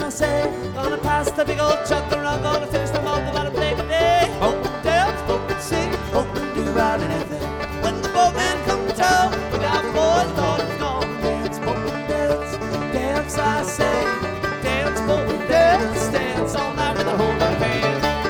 I say, gonna pass the big old chuck around, gonna finish them off about a break a day. Smoke and dance, smoke and sing, smoke and do about anything. When the boatman come to town, we got boys, daughters, gonna dance, smoke and dance, dance I say, dance, smoke and dance, dance all night with the whole band.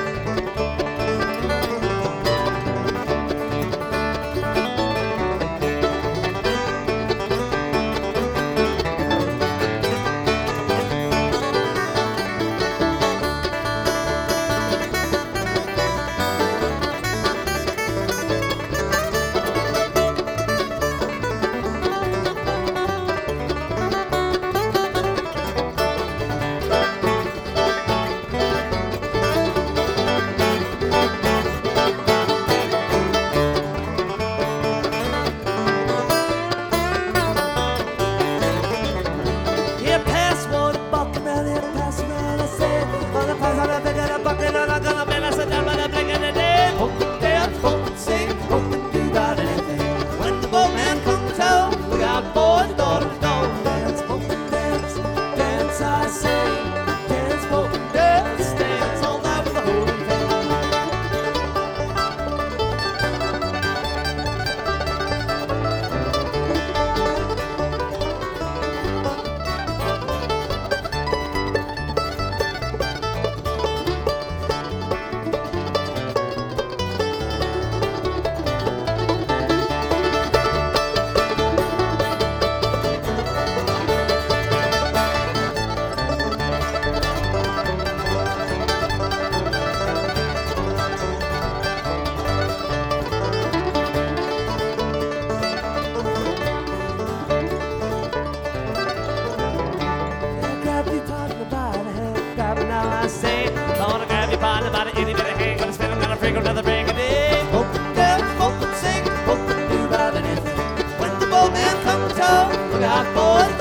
I say, gonna grab your partner by the itty bitty hand, gonna spin another freak, another break a day. Smoke and dance, smoke and sing, smoke and do about anything. When the boatman comes to town, we got boys.